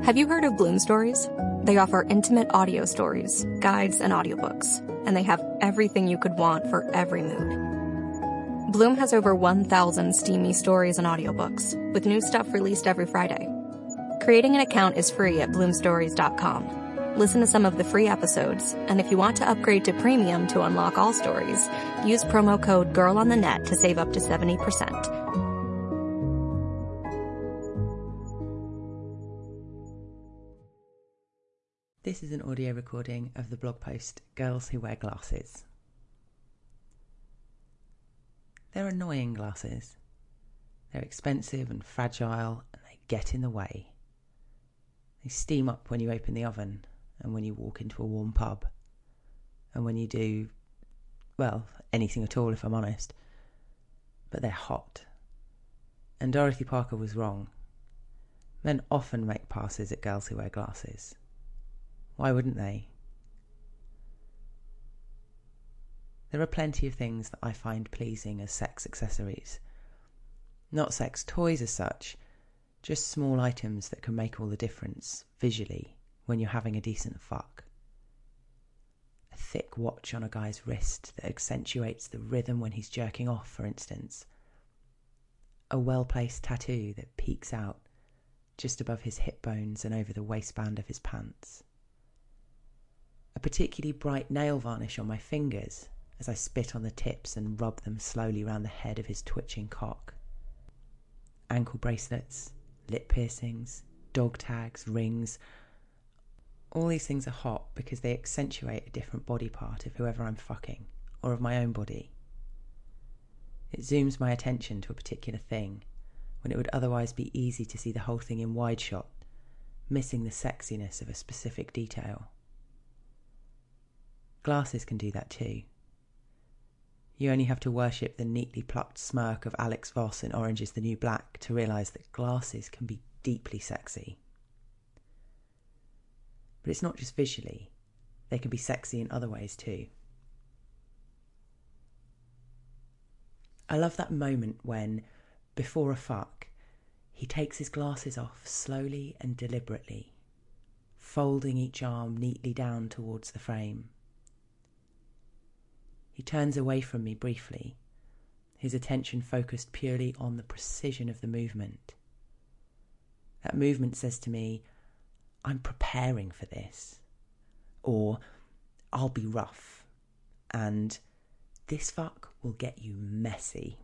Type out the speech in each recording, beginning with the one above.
Have you heard of Bloom Stories? They offer intimate audio stories, guides, and audiobooks, and they have everything you could want for every mood. Bloom has over 1,000 steamy stories and audiobooks, with new stuff released every Friday. Creating an account is free at bloomstories.com. Listen to some of the free episodes, and if you want to upgrade to premium to unlock all stories, use promo code GIRLONTHENET to save up to 70%. This is an audio recording of the blog post Girls Who Wear Glasses. They're annoying glasses. They're expensive and fragile, and they get in the way. They steam up when you open the oven and when you walk into a warm pub, and when you do, well, anything at all if I'm honest. But they're hot. And Dorothy Parker was wrong. Men often make passes at girls who wear glasses. Why wouldn't they? There are plenty of things that I find pleasing as sex accessories. Not sex toys as such, just small items that can make all the difference, visually, when you're having a decent fuck. A thick watch on a guy's wrist that accentuates the rhythm when he's jerking off, for instance. A well-placed tattoo that peeks out just above his hip bones and over the waistband of his pants. A particularly bright nail varnish on my fingers as I spit on the tips and rub them slowly round the head of his twitching cock. Ankle bracelets, lip piercings, dog tags, rings. All these things are hot because they accentuate a different body part of whoever I'm fucking, or of my own body. It zooms my attention to a particular thing when it would otherwise be easy to see the whole thing in wide shot, missing the sexiness of a specific detail. Glasses can do that too. You only have to worship the neatly plucked smirk of Alex Voss in Orange is the New Black to realise that glasses can be deeply sexy. But it's not just visually. They can be sexy in other ways too. I love that moment when, before a fuck, he takes his glasses off slowly and deliberately, folding each arm neatly down towards the frame. He turns away from me briefly, his attention focused purely on the precision of the movement. That movement says to me, I'm preparing for this. Or, I'll be rough. And, this fuck will get you messy.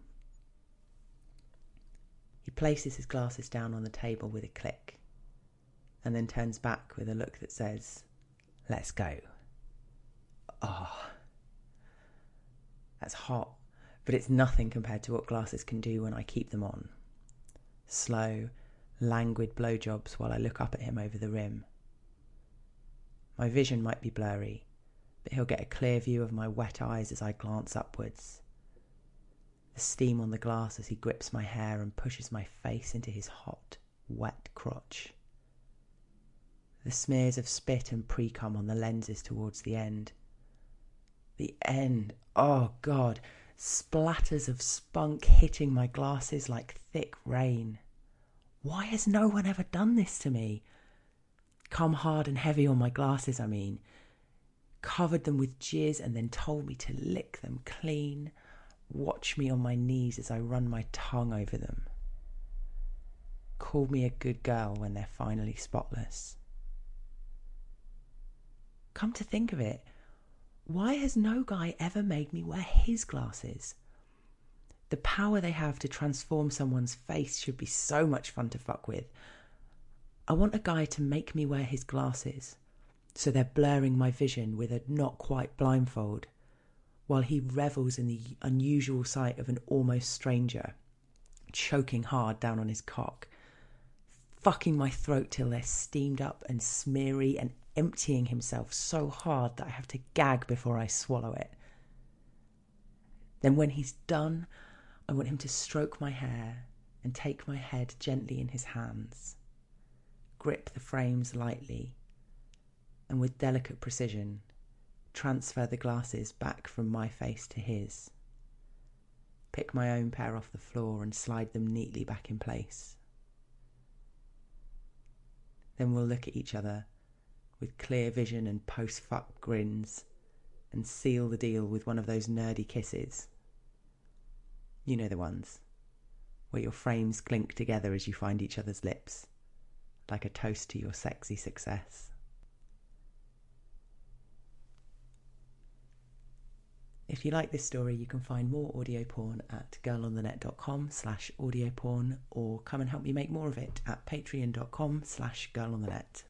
He places his glasses down on the table with a click, and then turns back with a look that says, let's go. Oh. That's hot, but it's nothing compared to what glasses can do when I keep them on. Slow, languid blowjobs while I look up at him over the rim. My vision might be blurry, but he'll get a clear view of my wet eyes as I glance upwards. The steam on the glass as he grips my hair and pushes my face into his hot, wet crotch. The smears of spit and pre-cum on the lenses towards the end. The end, oh God, splatters of spunk hitting my glasses like thick rain. Why has no one ever done this to me? Come hard and heavy on my glasses, I mean. Covered them with jizz and then told me to lick them clean. Watch me on my knees as I run my tongue over them. Called me a good girl when they're finally spotless. Come to think of it, why has no guy ever made me wear his glasses? The power they have to transform someone's face should be so much fun to fuck with. I want a guy to make me wear his glasses, so they're blurring my vision with a not quite blindfold, while he revels in the unusual sight of an almost stranger, choking hard down on his cock, fucking my throat till they're steamed up and smeary and emptying himself so hard that I have to gag before I swallow it. Then when he's done, I want him to stroke my hair and take my head gently in his hands, grip the frames lightly, and with delicate precision, transfer the glasses back from my face to his, pick my own pair off the floor and slide them neatly back in place. Then we'll look at each other with clear vision and post-fuck grins and seal the deal with one of those nerdy kisses. You know the ones, where your frames clink together as you find each other's lips, like a toast to your sexy success. If you like this story, you can find more audio porn at girlonthenet.com/audioporn, or come and help me make more of it at patreon.com/girlonthenet.